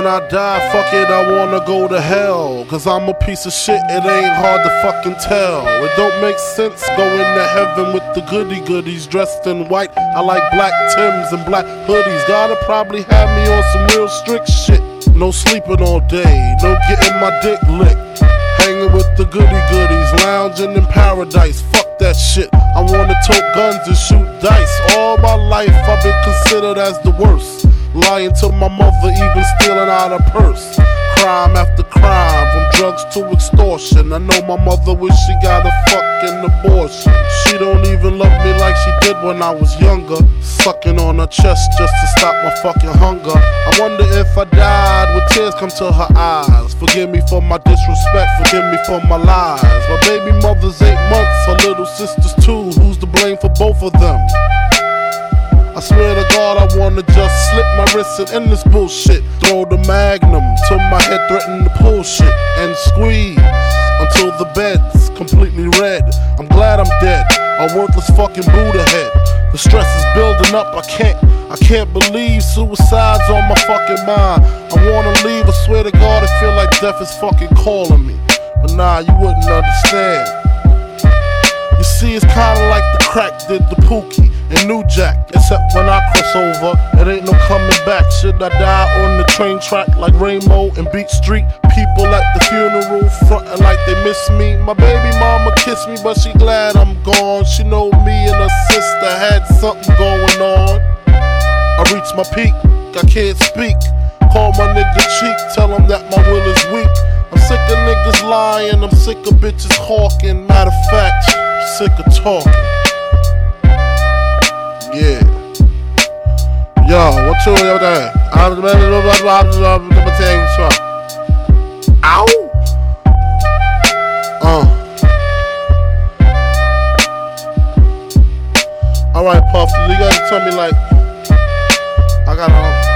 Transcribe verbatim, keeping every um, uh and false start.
when I die, fuck it, I wanna go to hell. Cause I'm a piece of shit, it ain't hard to fucking tell. It don't make sense going to heaven with the goody goodies dressed in white. I like black Timbs and black hoodies. Gotta probably have me on some real strict shit. No sleeping all day, no getting my dick licked. Hanging with the goody goodies, lounging in paradise. Fuck that shit, I wanna tote guns and shoot dice. All my life I've been considered as the worst. Lying to my mother, even stealing out her purse. Crime after crime, from drugs to extortion. I know my mother wish she got a fucking abortion. She don't even love me like she did when I was younger. Sucking on her chest just to stop my fucking hunger. I wonder if I died, would tears come to her eyes? Forgive me for my disrespect, forgive me for my lies. My baby mother's eight months, her little sister's two. Who's to blame for both of them? I swear to God, I wanna just slip my wrist and end this bullshit. Throw the magnum to my head, threaten to pull shit and squeeze until the bed's completely red. I'm glad I'm dead, a worthless fucking Buddha head. The stress is building up, I can't, I can't believe suicide's on my fucking mind. I wanna leave, I swear to God, I feel like death is fucking calling me. But nah, you wouldn't understand. You see, it's kinda like the crack did the Pookie and New Jack. Except when I cross over, it ain't no coming back. Should I die on the train track like Rainbow and Beat Street? People at the funeral frontin' like they miss me. My baby mama kissed me, but she glad I'm gone. She know me and her sister had something going on. I reached my peak, I can't speak. Call my nigga cheek, tell him that my will is weak. I'm sick of niggas lying, I'm sick of bitches hawking. Matter of fact, sick of talking. Yeah. Yo, what you over there? I'm gonna tell you something. Ow! Uh. Alright, Puff, you gotta tell me like I gotta